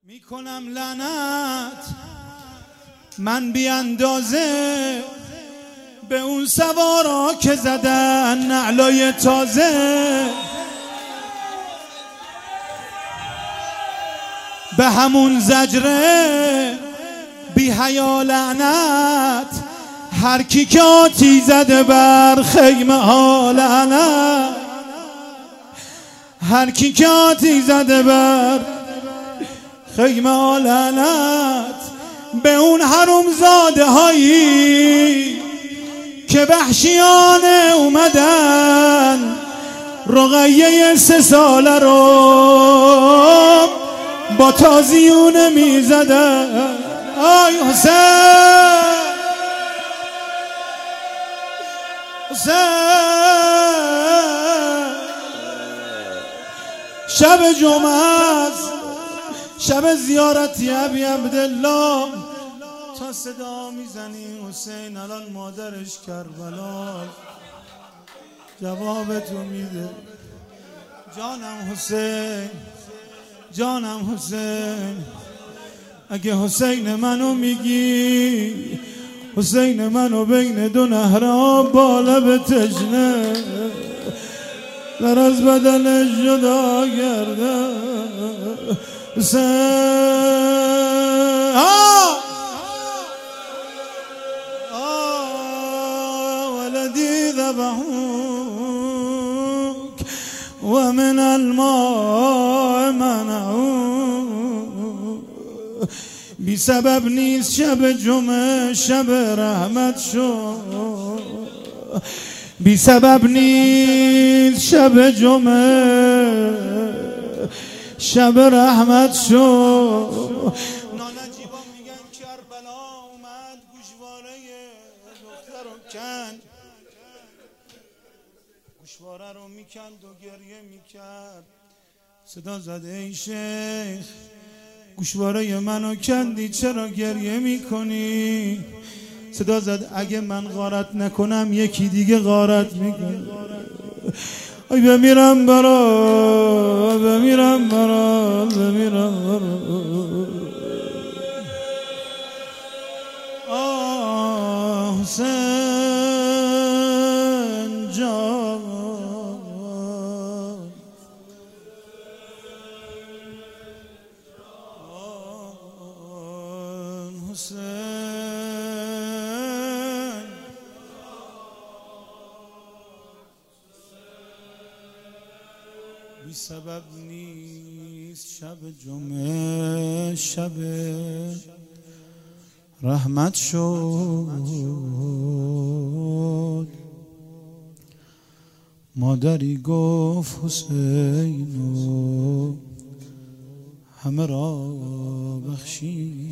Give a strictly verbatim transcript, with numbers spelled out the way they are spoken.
میکنم لعنت من بی اندازه به اون سوارا که زدن نعلای تازه، به همون زجره بی حیا لعنت هر کی که آتی زده بر خیمه ها لعنت، هر کی که آتی زده بر خیمه ها لعنت، به اون حروم زاده هایی که وحشیانه اومدن رقیه سه ساله رو با تازیونه میزدن. آی حسین حسین شب جمعه شب زیارتی ابی عبدالله تا صدا میزنی حسین الان مادرش کربلا جواب تو میده. جانم حسین جانم حسین اگه حسین منو میگی، حسین منو بین دو نهراب با لب تشنه در از بدنش جدا کرده حسین. آه آه ولدي ذبحوك ومن الماء منعوك، بی سبب نیست شب جمعه شب رحمت شد، بی سبب نیست شب جمعه شب رحمت شد. نانجیبا میگن کربلا اومد گوشواره دختر رو کن، گوشواره رو میکند و گریه میکرد، صدا زده ای شیخ گوشواره منو کندی چرا گریه میکنی؟ صدا زد اگه من غارت نکنم یکی دیگه غارت میکنه. ای بمیرم برا بمیرم برا بمیرم برا. آه حسین جان حسین بی سبب نیست شب جمعه شب رحمت شد. مادری گفت حسینو همه را بخشید،